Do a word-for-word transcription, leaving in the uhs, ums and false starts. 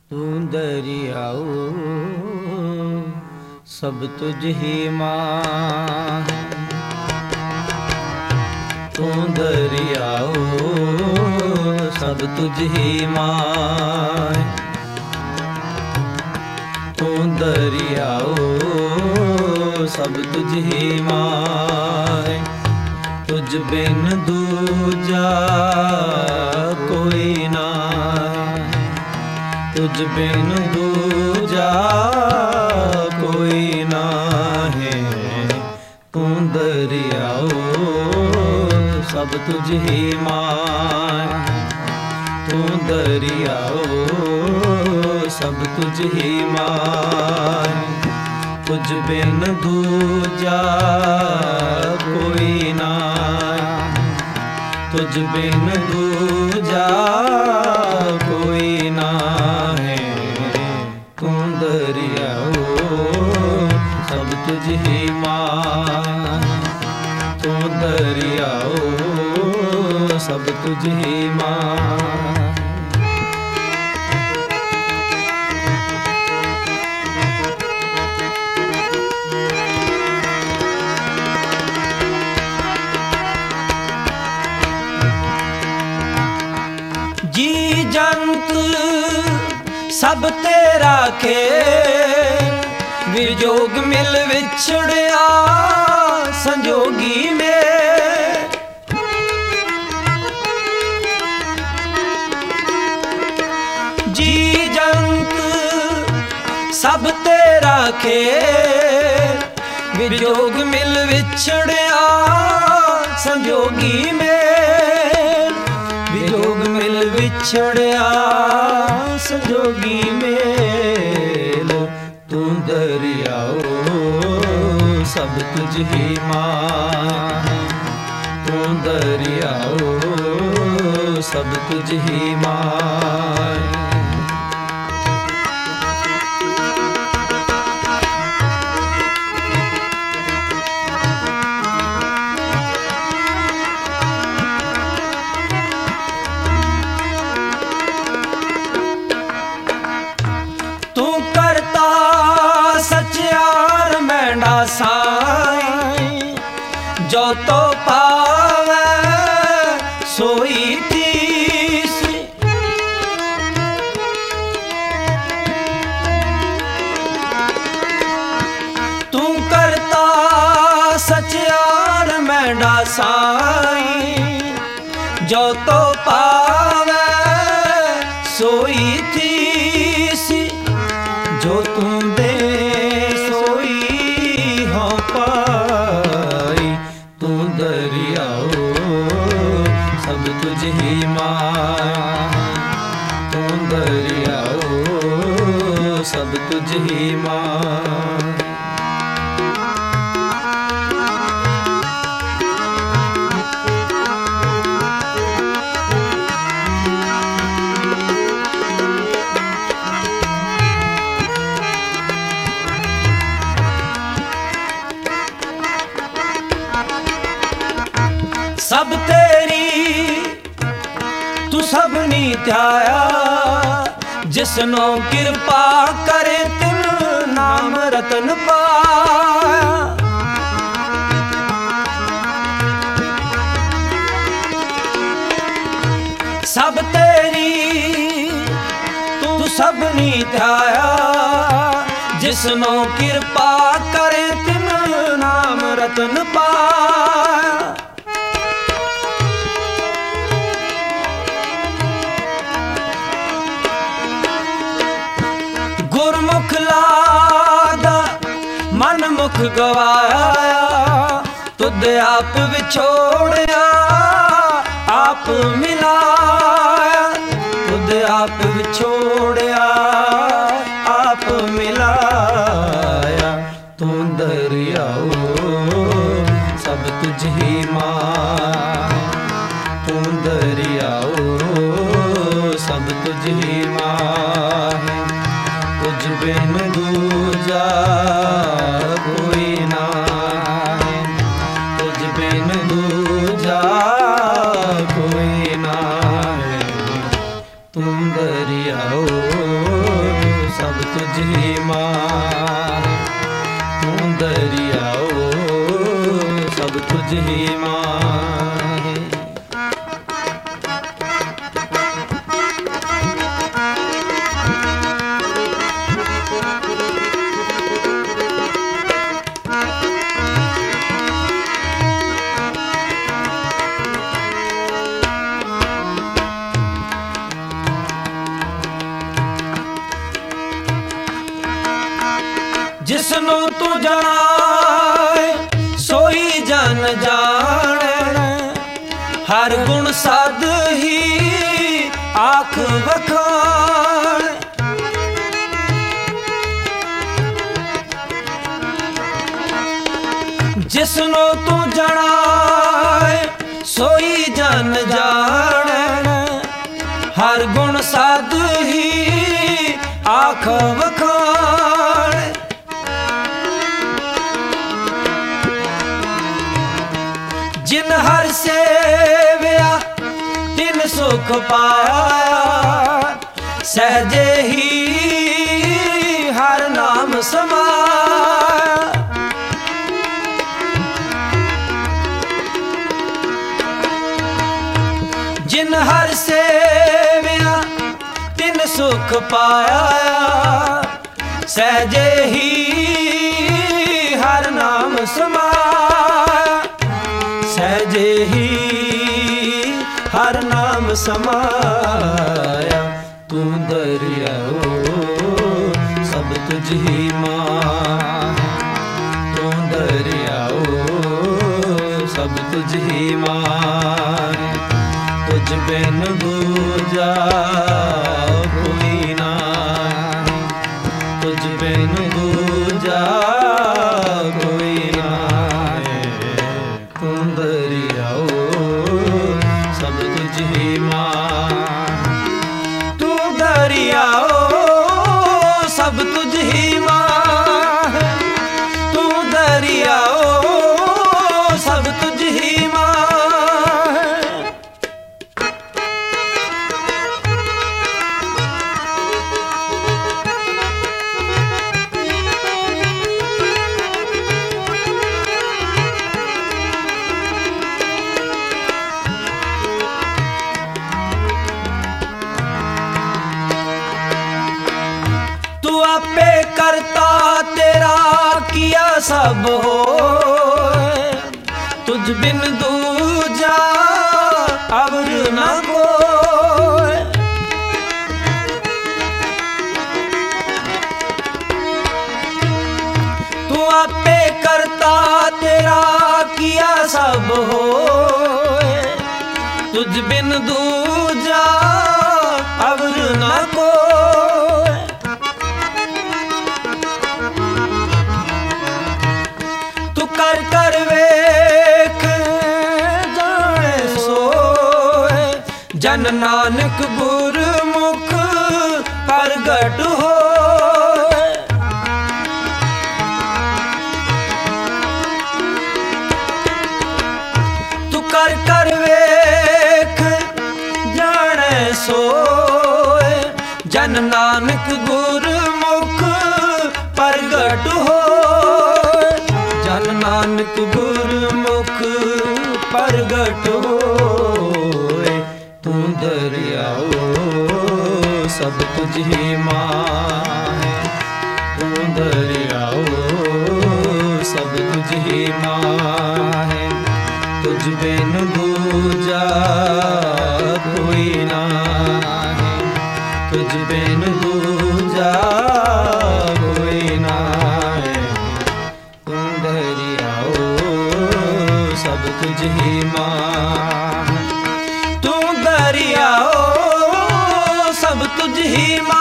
तू दरियाओ सब तुझ ही माँ, तू दरियाओ सब तुझ ही माँ, तू दरियाओ सब तुझ ही माँ। तुझ बिन दूजा कोई ना, तुझ बिन दूजा कोई ना है। तू दरियाओ सब तुझ ही माँ, तू दरियाओ सब तुझ ही माँ। तुझ बिन दूजा कोई ना, तुझ बिन दूजा कोई ना है। तू दरियाओ सब तुझ ही माँ, तू दरियाओ सब तुझ ही माँ। जी जंत सब तेरा खेल, विजोग मिल विछड़िया संजोगी में। जी जंत सब तेरा खेल, विजोग मिल विछड़िया संजोगी में। विजोग मिल विछड़िया संजोगी मेल। तू दरियाओ सब तुझ ही माँ, तू दरियाओ सब तुझ ही माँ। साईं जो तो पावे सोई तीस, तू करता सचियार मैंडा साईं जो तो पावे सोई तीस। जो तू दे पाई, तू दरियाओ सब तुझ ही माँ, तू दरियाओ सब तुझ ही माँ। सब तेरी तू सबनी त्याया, जिसनो कृपा करे तिन नाम रतन पाया। सब तेरी तू सबनी त्याया, जिसनो कृपा करे तिन नाम रतन पाया। गुरमुख लादा मन मुख गवाया, तुद आप विछोड़िया आप मिलाया। तुद आप विछोड़िया आप मिलाया। तू दरियाओ सब तुझ ही माँ, तू दरियाओ सब तुझ ही माँ। तुझ बिन दूजा कोई ना, तुझ बिन दूजा कोई ना। तुम दरियाओ ही माँ तू दरियाओ सब तुझ ही माँ है। जिसनु तू जाने सोई जन जाने, हर गुण साध ही आख बखान। जिसनु तू जाने सोई जन जाने, हर गुण साध ही आख बखान। जिन हर सेविया तिन सुख पाया, सहजे ही हर नाम समाया। जिन हर सेविया तिन सुख पाया, सहजे ही हर नाम समाया। सहजे ही हर नाम समाया, तू दरियाओ सब तुझ ही माँ। तू दरियाओ सब तुझ ही माँ, तुझ बिन दूजा कोई ना, तुझ बिन दूजा कोई ना। तू दरियाओ सब तुझ ही माँ, तू दरियाओ सब तुझ ही माँ, तू दरियाओ सब तुझ ही माँ। तू आपे करता तेरा किया सब हो, तुझ बिन दूजा अवर न कोय। तू आपे करता तेरा किया सब हो, तुझ बिन दूजा अवर न कोय। कर कर वेख जाने सोए, जन नानक गुरमुख प्रगट होए। तू कर कर वेख जाने सोए, जन नानक गुरमुख प्रगट होए। जन नानक गुरमुख प्रगट होए, तू दरियाओ सब तुझ ही माँ। तू दरियाओ सब तुझ ही माँ है, तुझ बिन दूजा कोई ना है, तुझ बिन दूजा कोई ना है। तू दरियाओ सब तुझ ही माँ, तू दरियाओ सब तुझ ही माँ।